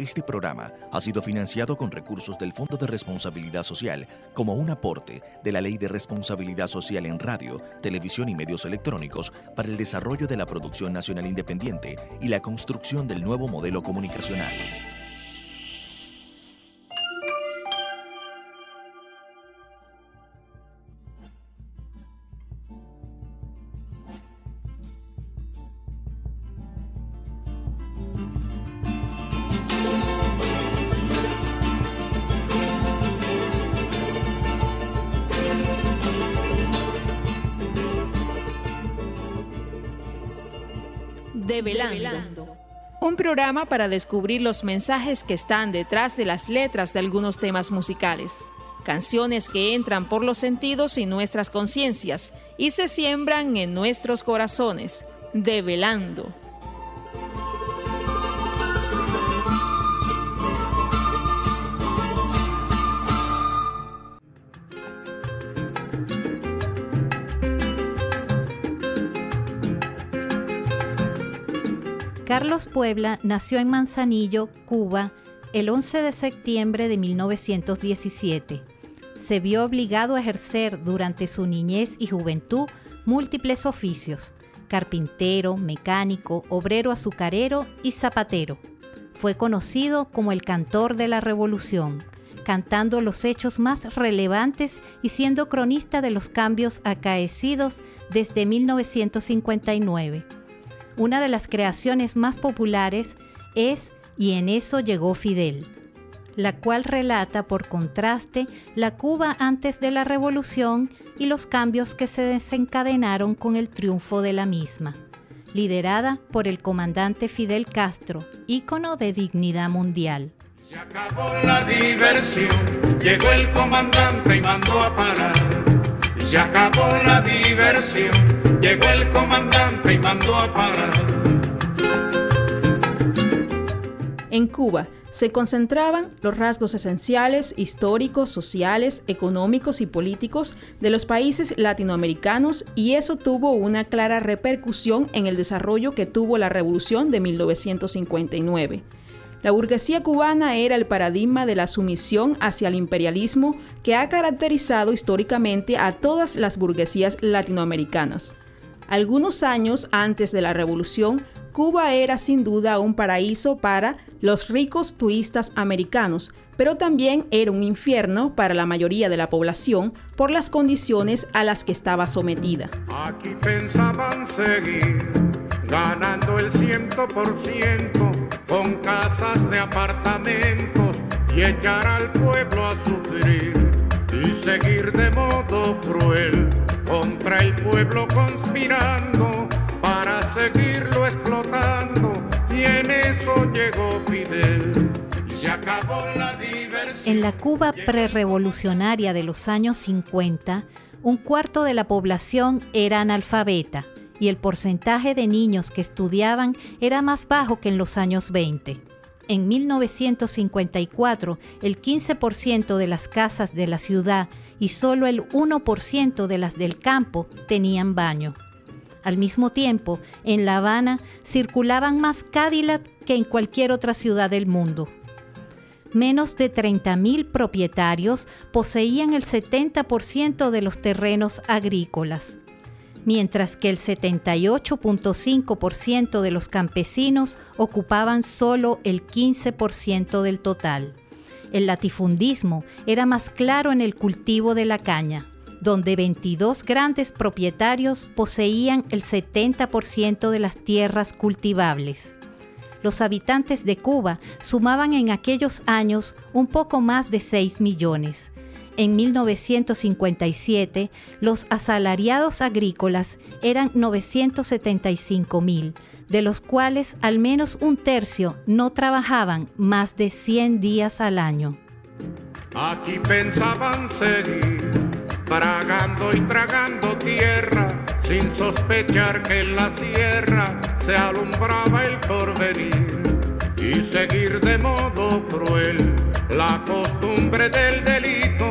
Este programa ha sido financiado con recursos del Fondo de Responsabilidad Social como un aporte de la Ley de Responsabilidad Social en Radio, Televisión y Medios Electrónicos para el desarrollo de la producción nacional independiente y la construcción del nuevo modelo comunicacional. Develando. Un programa para descubrir los mensajes que están detrás de las letras de algunos temas musicales. Canciones que entran por los sentidos y nuestras conciencias y se siembran en nuestros corazones. Develando. Carlos Puebla nació en Manzanillo, Cuba, el 11 de septiembre de 1917. Se vio obligado a ejercer durante su niñez y juventud múltiples oficios: carpintero, mecánico, obrero azucarero y zapatero. Fue conocido como el cantor de la Revolución, cantando los hechos más relevantes y siendo cronista de los cambios acaecidos desde 1959. Una de las creaciones más populares es Y en eso llegó Fidel, la cual relata por contraste la Cuba antes de la Revolución y los cambios que se desencadenaron con el triunfo de la misma, liderada por el comandante Fidel Castro, ícono de dignidad mundial. Se acabó la diversión, llegó el comandante y mandó a parar. Se acabó la diversión, llegó el comandante y mandó a parar. En Cuba se concentraban los rasgos esenciales, históricos, sociales, económicos y políticos de los países latinoamericanos, y eso tuvo una clara repercusión en el desarrollo que tuvo la Revolución de 1959. La burguesía cubana era el paradigma de la sumisión hacia el imperialismo que ha caracterizado históricamente a todas las burguesías latinoamericanas. Algunos años antes de la Revolución, Cuba era sin duda un paraíso para los ricos turistas americanos, pero también era un infierno para la mayoría de la población por las condiciones a las que estaba sometida. Aquí pensaban seguir ganando el 100% con casas de apartamentos y echar al pueblo a sufrir y seguir de modo cruel contra el pueblo conspirando para seguirlo explotando, y en eso llegó Fidel y se acabó la diversión. En la Cuba prerrevolucionaria de los años 50, un cuarto de la población era analfabeta y el porcentaje de niños que estudiaban era más bajo que en los años 20. En 1954, el 15% de las casas de la ciudad y solo el 1% de las del campo tenían baño. Al mismo tiempo, en La Habana circulaban más Cadillac que en cualquier otra ciudad del mundo. Menos de 30.000 propietarios poseían el 70% de los terrenos agrícolas, mientras que el 78.5% de los campesinos ocupaban solo el 15% del total. El latifundismo era más claro en el cultivo de la caña, donde 22 grandes propietarios poseían el 70% de las tierras cultivables. Los habitantes de Cuba sumaban en aquellos años un poco más de 6 millones. En 1957, los asalariados agrícolas eran 975.000, de los cuales al menos un tercio no trabajaban más de 100 días al año. Aquí pensaban seguir tragando y tragando tierra, sin sospechar que en la sierra se alumbraba el porvenir, y seguir de modo cruel la costumbre del delito,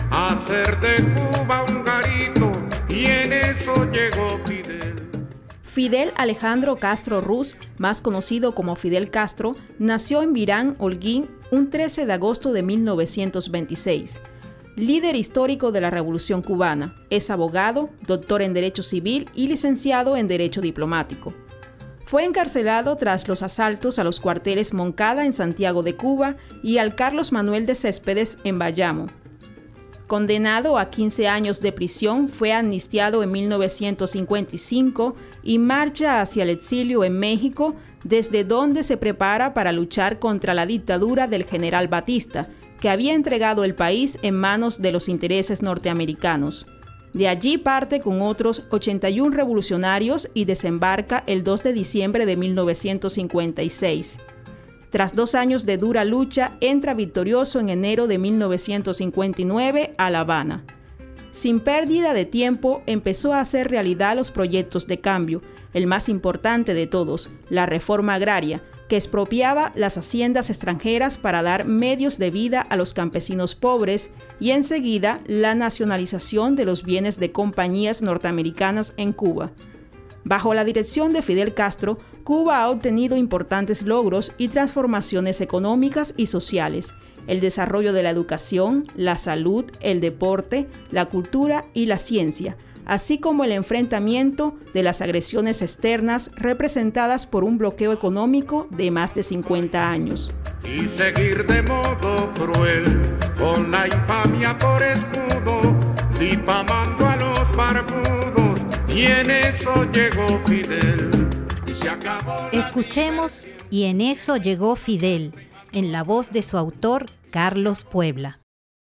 hacer de Cuba un garito, y en eso llegó Fidel. Fidel Alejandro Castro Ruz, más conocido como Fidel Castro, nació en Virán, Holguín, un 13 de agosto de 1926. Líder histórico de la Revolución Cubana, es abogado, doctor en Derecho Civil y licenciado en Derecho Diplomático. Fue encarcelado tras los asaltos a los cuarteles Moncada en Santiago de Cuba y al Carlos Manuel de Céspedes en Bayamo. Condenado a 15 años de prisión, fue amnistiado en 1955 y marcha hacia el exilio en México, desde donde se prepara para luchar contra la dictadura del general Batista, que había entregado el país en manos de los intereses norteamericanos. De allí parte con otros 81 revolucionarios y desembarca el 2 de diciembre de 1956. Tras 2 años de dura lucha, entra victorioso en enero de 1959 a La Habana. Sin pérdida de tiempo, empezó a hacer realidad los proyectos de cambio, el más importante de todos, la reforma agraria, que expropiaba las haciendas extranjeras para dar medios de vida a los campesinos pobres, y enseguida la nacionalización de los bienes de compañías norteamericanas en Cuba. Bajo la dirección de Fidel Castro, Cuba ha obtenido importantes logros y transformaciones económicas y sociales, el desarrollo de la educación, la salud, el deporte, la cultura y la ciencia, así como el enfrentamiento de las agresiones externas representadas por un bloqueo económico de más de 50 años. Y seguir de modo cruel, con la infamia por escudo, difamando a los barbudos, y en eso llegó Fidel. Y se acabó. Escuchemos "Y en eso llegó Fidel", en la voz de su autor, Carlos Puebla.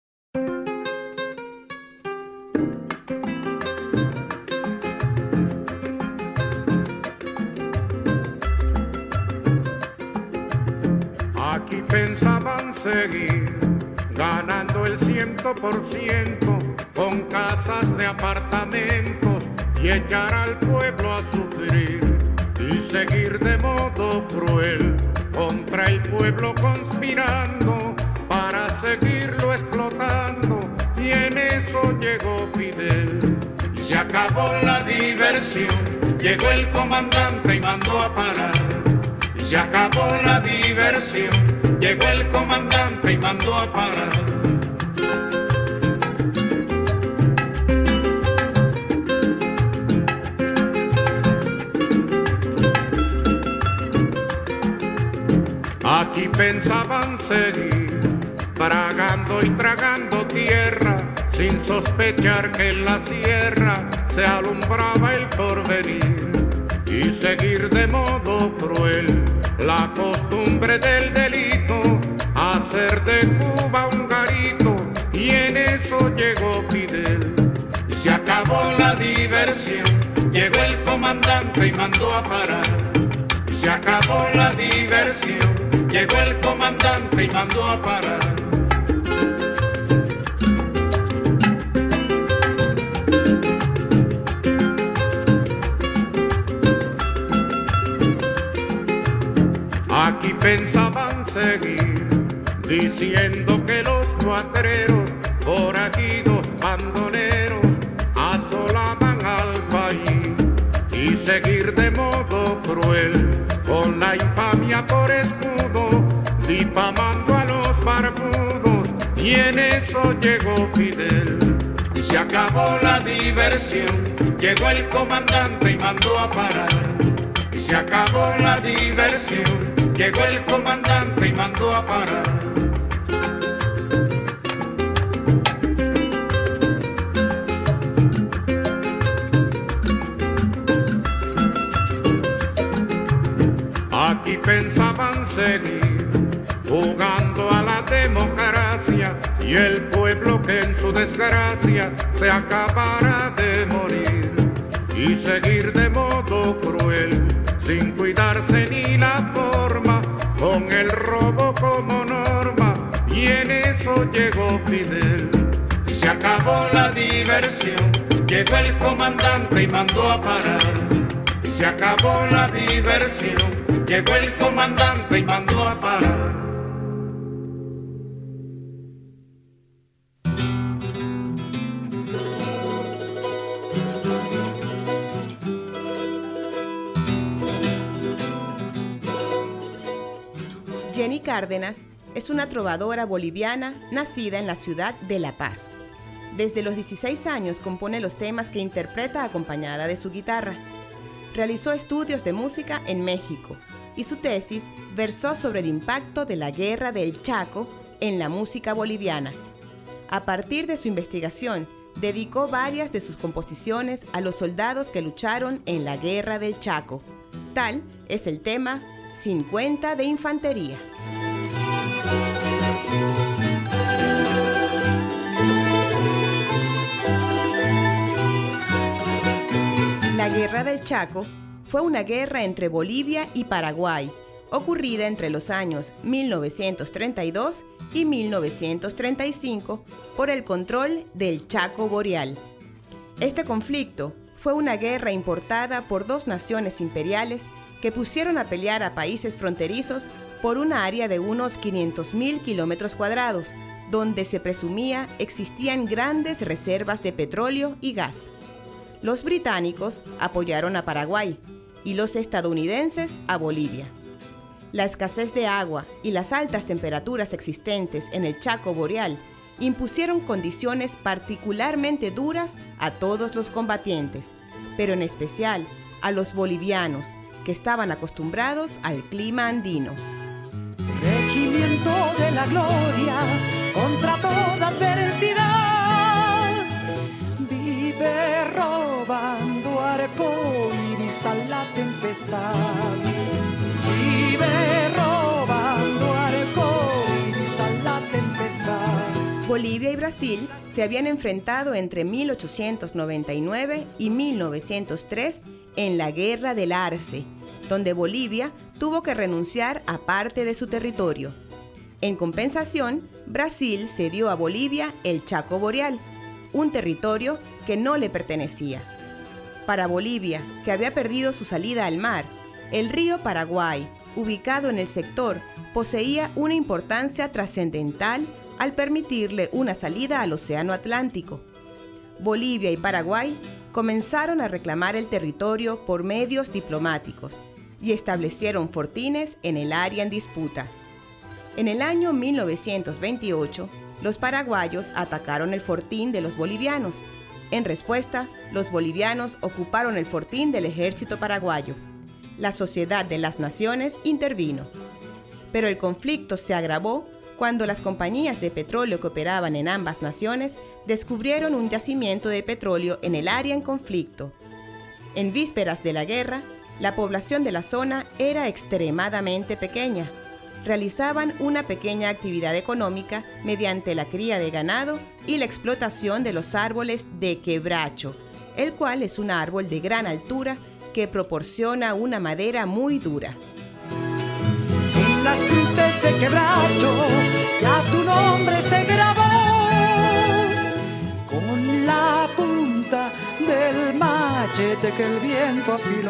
Aquí pensaban seguir ganando el 100% con casas de apartamentos y echar al pueblo a sufrir y seguir de modo cruel contra el pueblo conspirando para seguirlo explotando, y en eso llegó Fidel. Y se acabó la diversión, llegó el comandante y mandó a parar. Y se acabó la diversión, llegó el comandante y mandó a parar. Aquí pensaban seguir, tragando y tragando tierra, sin sospechar que en la sierra se alumbraba el porvenir, y seguir de modo cruel la costumbre del delito, hacer de Cuba un garito, y en eso llegó Fidel. Y se acabó la diversión, llegó el comandante y mandó a parar. Y se acabó la diversión, llegó el comandante y mandó a parar. Aquí pensaban seguir, diciendo que los cuatreros, forajidos, bandoleros, asolaban al país, y seguir de modo cruel, con la infamia por escudo, difamando a los barbudos, y en eso llegó Fidel. Y se acabó la diversión, llegó el comandante y mandó a parar. Y se acabó la diversión, llegó el comandante y mandó a parar. Aquí pensaban seguir jugando a la democracia, y el pueblo que en su desgracia se acabara de morir, y seguir de modo cruel, sin cuidarse ni la forma, con el robo como norma, y en eso llegó Fidel. Y se acabó la diversión, llegó el comandante y mandó a parar. Y se acabó la diversión, llegó el comandante y mandó a parar. Jenny Cárdenas es una trovadora boliviana nacida en la ciudad de La Paz. Desde los 16 años compone los temas que interpreta acompañada de su guitarra. Realizó estudios de música en México y su tesis versó sobre el impacto de la Guerra del Chaco en la música boliviana. A partir de su investigación, dedicó varias de sus composiciones a los soldados que lucharon en la Guerra del Chaco. Tal es el tema 50 de Infantería. La Guerra del Chaco fue una guerra entre Bolivia y Paraguay, ocurrida entre los años 1932 y 1935 por el control del Chaco Boreal. Este conflicto fue una guerra importada por dos naciones imperiales que pusieron a pelear a países fronterizos por un área de unos 500.000 kilómetros cuadrados, donde se presumía existían grandes reservas de petróleo y gas. Los británicos apoyaron a Paraguay y los estadounidenses a Bolivia. La escasez de agua y las altas temperaturas existentes en el Chaco Boreal impusieron condiciones particularmente duras a todos los combatientes, pero en especial a los bolivianos, que estaban acostumbrados al clima andino. Regimiento de la gloria contra toda adversidad, vive robando arcoíris a la tempestad, vive robando arcoíris a la tempestad. Bolivia y Brasil se habían enfrentado entre 1899 y 1903 en la Guerra del Arce, donde Bolivia tuvo que renunciar a parte de su territorio. En compensación, Brasil cedió a Bolivia el Chaco Boreal, un territorio que no le pertenecía. Para Bolivia, que había perdido su salida al mar, el río Paraguay, ubicado en el sector, poseía una importancia trascendental al permitirle una salida al Océano Atlántico. Bolivia y Paraguay comenzaron a reclamar el territorio por medios diplomáticos y establecieron fortines en el área en disputa. En el año 1928, los paraguayos atacaron el fortín de los bolivianos. En respuesta, los bolivianos ocuparon el fortín del ejército paraguayo. La Sociedad de las Naciones intervino. Pero el conflicto se agravó cuando las compañías de petróleo que operaban en ambas naciones descubrieron un yacimiento de petróleo en el área en conflicto. En vísperas de la guerra, la población de la zona era extremadamente pequeña. Realizaban una pequeña actividad económica mediante la cría de ganado y la explotación de los árboles de quebracho, el cual es un árbol de gran altura que proporciona una madera muy dura. En las cruces de quebracho ya tu nombre se grabó con la punta del machete que el viento afiló,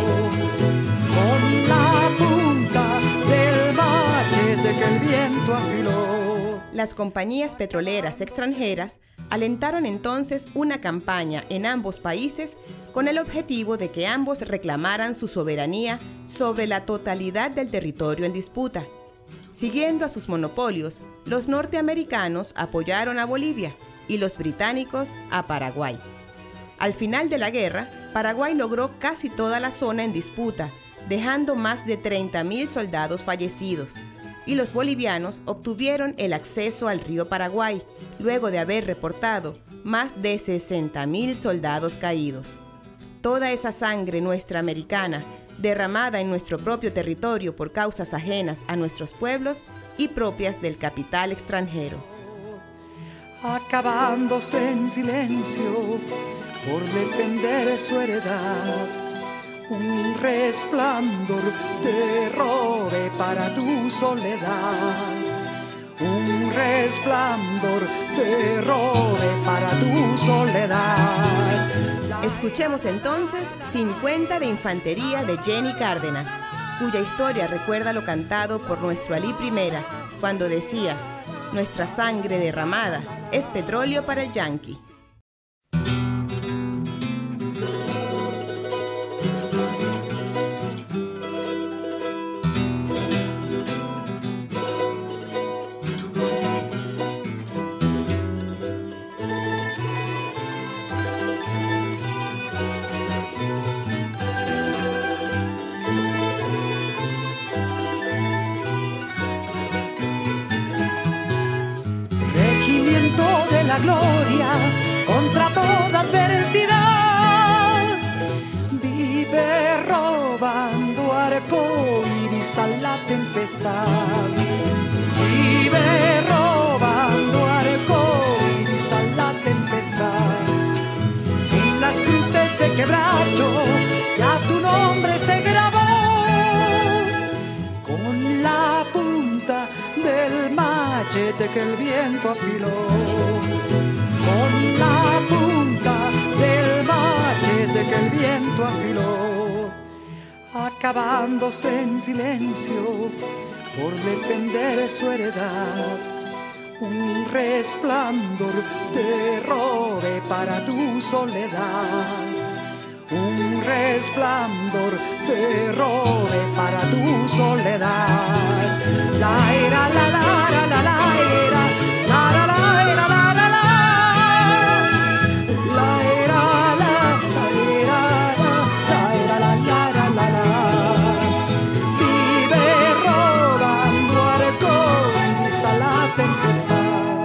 con la punta del machete que el viento afiló. Las compañías petroleras extranjeras alentaron entonces una campaña en ambos países con el objetivo de que ambos reclamaran su soberanía sobre la totalidad del territorio en disputa. Siguiendo a sus monopolios, los norteamericanos apoyaron a Bolivia y los británicos a Paraguay. Al final de la guerra, Paraguay logró casi toda la zona en disputa, dejando más de 30.000 soldados fallecidos, y los bolivianos obtuvieron el acceso al río Paraguay, luego de haber reportado más de 60.000 soldados caídos. Toda esa sangre nuestra americana, derramada en nuestro propio territorio por causas ajenas a nuestros pueblos y propias del capital extranjero. Acabándose en silencio por defender su heredad, un resplandor de robe para tu soledad, un resplandor de robe para tu soledad. Escuchemos entonces 50 de Infantería de Jenny Cárdenas, cuya historia recuerda lo cantado por nuestro Alí Primera, cuando decía: nuestra sangre derramada es petróleo para el yanqui. la gloria contra toda adversidad. Vive robando arcoíris a la tempestad. Vive robando arcoíris a la tempestad. En las cruces de quebracho ya tu nombre se grabó con la punta del machete que el viento afiló. Con la punta del machete que el viento afiló. Acabándose en silencio por defender su heredad. Un resplandor de robe para tu soledad. Un resplandor de robe para tu soledad. La era, la era, la era, la era, la la. La era, la era, la. Vive robando arcoíris a la tempestad.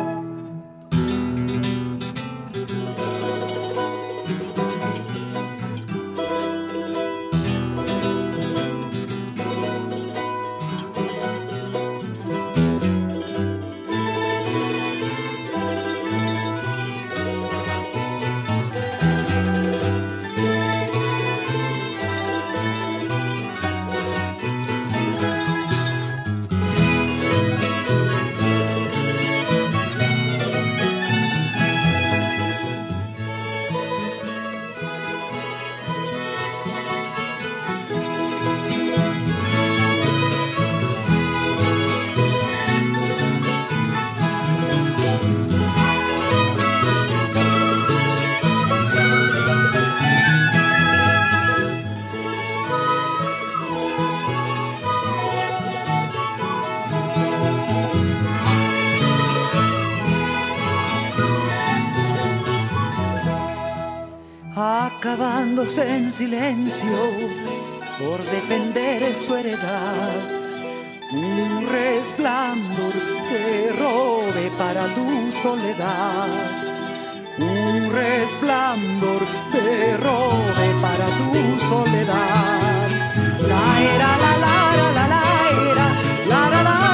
Acabándose en silencio por defender su heredad. Un resplandor de robe para tu soledad. Un resplandor de robe para tu soledad. La era, la era, la era, la la la.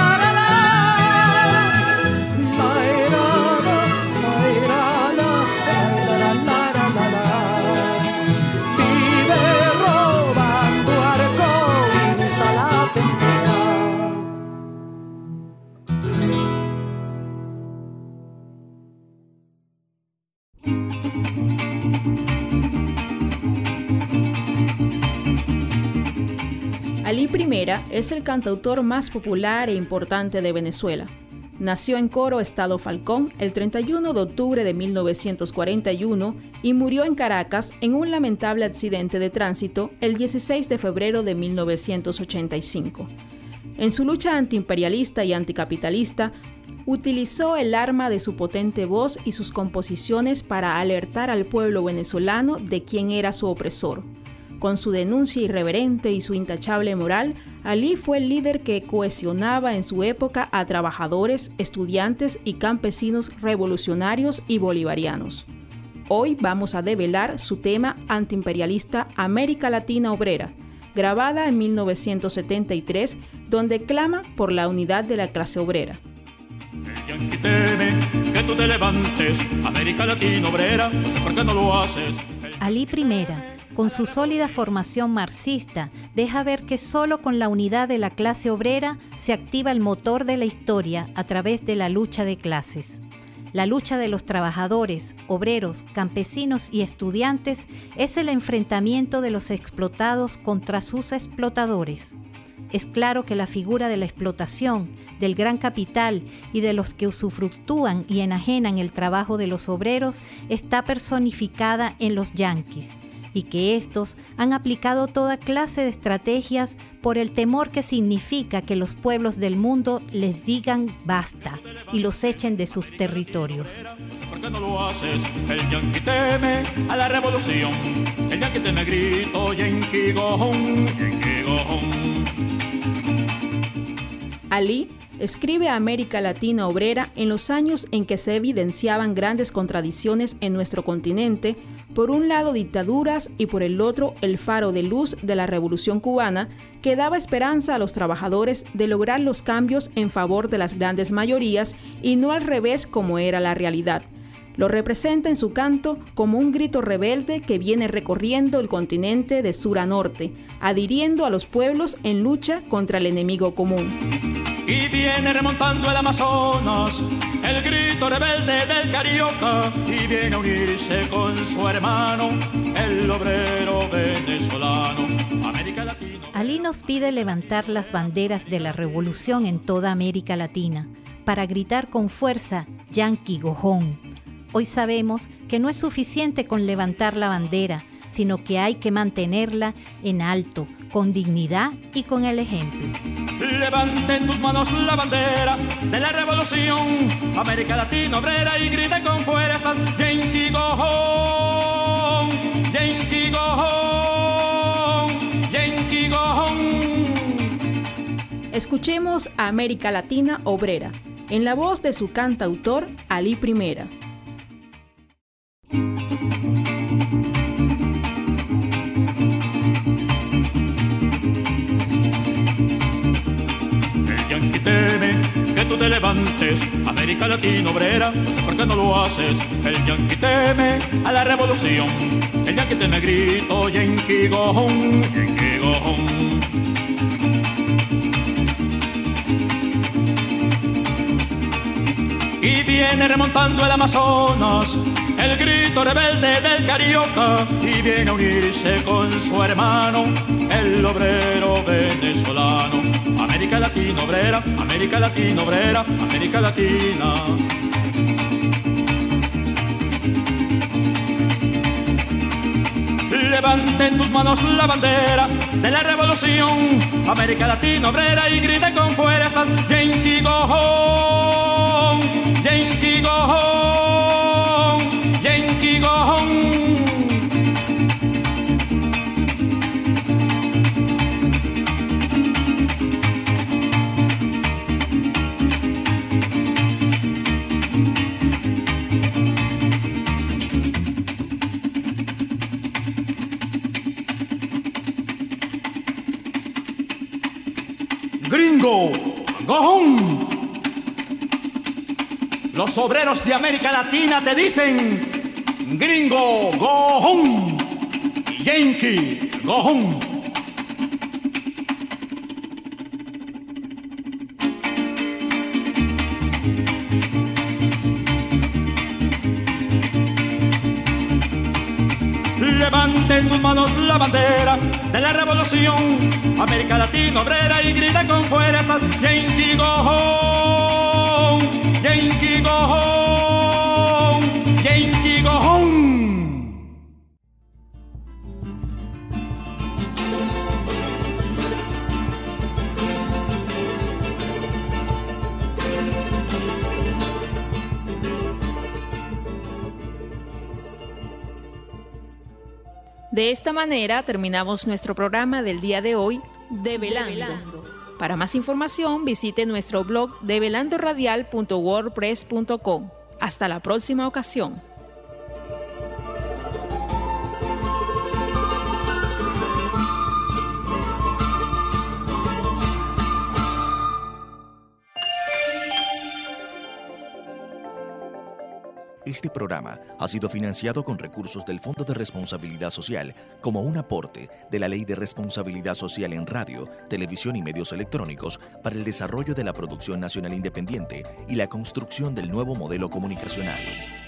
Alí Primera es el cantautor más popular e importante de Venezuela. Nació en Coro, Estado Falcón, el 31 de octubre de 1941 y murió en Caracas en un lamentable accidente de tránsito el 16 de febrero de 1985. En su lucha antiimperialista y anticapitalista, utilizó el arma de su potente voz y sus composiciones para alertar al pueblo venezolano de quién era su opresor. Con su denuncia irreverente y su intachable moral, Alí fue el líder que cohesionaba en su época a trabajadores, estudiantes y campesinos revolucionarios y bolivarianos. Hoy vamos a develar su tema antiimperialista América Latina Obrera, grabada en 1973, donde clama por la unidad de la clase obrera. El yanqui teme que tú te levantes, América Latina Obrera, ¿por qué no lo haces? Alí Primera, con su sólida formación marxista, deja ver que solo con la unidad de la clase obrera se activa el motor de la historia a través de la lucha de clases. La lucha de los trabajadores, obreros, campesinos y estudiantes es el enfrentamiento de los explotados contra sus explotadores. Es claro que la figura de la explotación, del gran capital y de los que usufructúan y enajenan el trabajo de los obreros está personificada en los yanquis, y que estos han aplicado toda clase de estrategias por el temor que significa que los pueblos del mundo les digan basta y los echen de sus territorios. ¿Por qué no lo haces? El yanqui teme a la revolución, el yanqui teme grito, yanqui gojón, yanqui gojón. Alí escribe a América Latina Obrera en los años en que se evidenciaban grandes contradicciones en nuestro continente, por un lado dictaduras y por el otro el faro de luz de la Revolución Cubana, que daba esperanza a los trabajadores de lograr los cambios en favor de las grandes mayorías y no al revés como era la realidad. Lo representa en su canto como un grito rebelde que viene recorriendo el continente de sur a norte, adhiriendo a los pueblos en lucha contra el enemigo común. Y viene remontando el Amazonas, el grito rebelde del Carioca, y viene a unirse con su hermano, el obrero venezolano. América Latina. Ali nos pide levantar las banderas de la revolución en toda América Latina, para gritar con fuerza, Yankee go home. Hoy sabemos que no es suficiente con levantar la bandera, sino que hay que mantenerla en alto, con dignidad y con el ejemplo. Levante en tus manos la bandera de la revolución, América Latina Obrera, y grite con fuerza, Yankee go home, Yankee go home, Yankee go home. Escuchemos a América Latina Obrera, en la voz de su cantautor Ali Primera. Teme que tú te levantes, América Latina Obrera, no sé por qué no lo haces. El Yankee teme a la revolución, el Yankee teme grito, Yankee go home, Yankee go home. Y viene remontando el Amazonas, el grito rebelde del Carioca, y viene a unirse con su hermano, el obrero venezolano. América Latina Obrera, América Latina Obrera, América Latina. Levante en tus manos la bandera de la revolución, América Latina Obrera, y grite con fuerza, Yankee go home, Yankee go home, Yankee go home. Gringo, go home. Los obreros de América Latina te dicen, gringo, go home. Yankee, go home. Levante en tus manos la bandera de la revolución, América Latina Obrera, y grita con fuerza, Yankee go home, Yankee go home, Yankee go home. De esta manera terminamos nuestro programa del día de hoy, Develando. Para más información visite nuestro blog develandoradial.wordpress.com. Hasta la próxima ocasión. Este programa ha sido financiado con recursos del Fondo de Responsabilidad Social como un aporte de la Ley de Responsabilidad Social en Radio, Televisión y Medios Electrónicos para el desarrollo de la producción nacional independiente y la construcción del nuevo modelo comunicacional.